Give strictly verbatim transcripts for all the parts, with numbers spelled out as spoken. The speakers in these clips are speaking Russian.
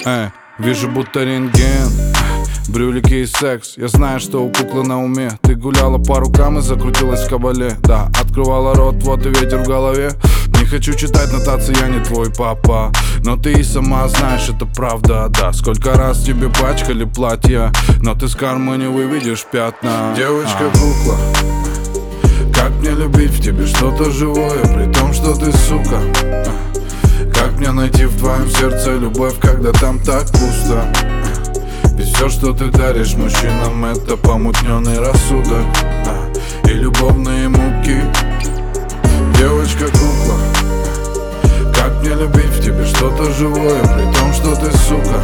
Эй, вижу будто рентген, брюлики и секс. Я знаю, что у куклы на уме. Ты гуляла по рукам и закрутилась в кабале. Да, открывала рот, вот и ветер в голове. Не хочу читать нотации, я не твой папа, но ты и сама знаешь, это правда, да. Сколько раз тебе пачкали платья, но ты с кармы не выведешь пятна. Девочка-кукла, как мне любить в тебе что-то живое, при том, что ты сука. Как мне найти в твоем сердце любовь, когда там так пусто? Ведь все, что ты даришь мужчинам, это помутненный рассудок и любовные муки. Девочка-кукла, как мне любить в тебе что-то живое, при том, что ты сука.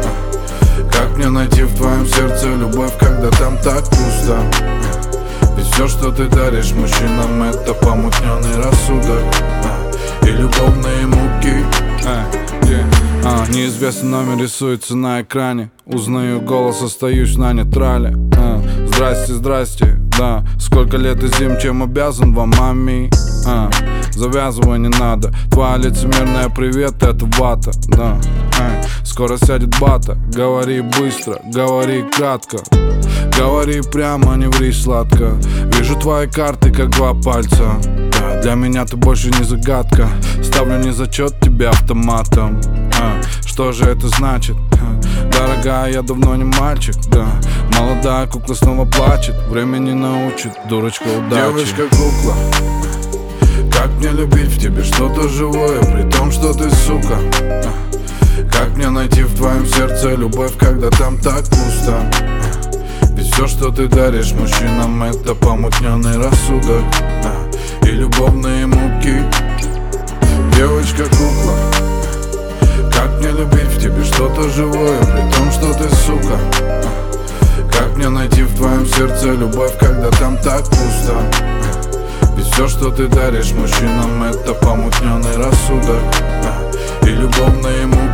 Как мне найти в твоем сердце любовь, когда там так пусто? Ведь все, что ты даришь мужчинам, это помутненный рассудок и любовные муки. а, Неизвестный номер рисуется на экране. Узнаю голос, остаюсь на нейтрале. а, Здрасте, здрасте, да. Сколько лет и зим, чем обязан вам, мами? а, Завязывай не надо. Твоя лицемерная привет, это вата, да. Эй, скоро сядет бата. Говори быстро, говори кратко, говори прямо, не ври сладко. Вижу твои карты, как два пальца. Да, для меня ты больше не загадка. Ставлю не зачет тебе автоматом. а, Что же это значит? Дорогая, я давно не мальчик, да. Молодая кукла снова плачет. Время не научит, дурочка, удачи. Девочка-кукла, как мне любить в тебе что-то живое, при том, что ты сука. Как мне найти в твоем сердце любовь, когда там так пусто? Ведь все, что ты даришь мужчинам, это помутненный рассудок и любовные муки. Девочка-кукла, как мне любить в тебе что-то живое, при том, что ты сука. Как мне найти в твоем сердце любовь, когда там так пусто? Ведь все, что ты даришь мужчинам, это помутненный рассудок и любовные муки.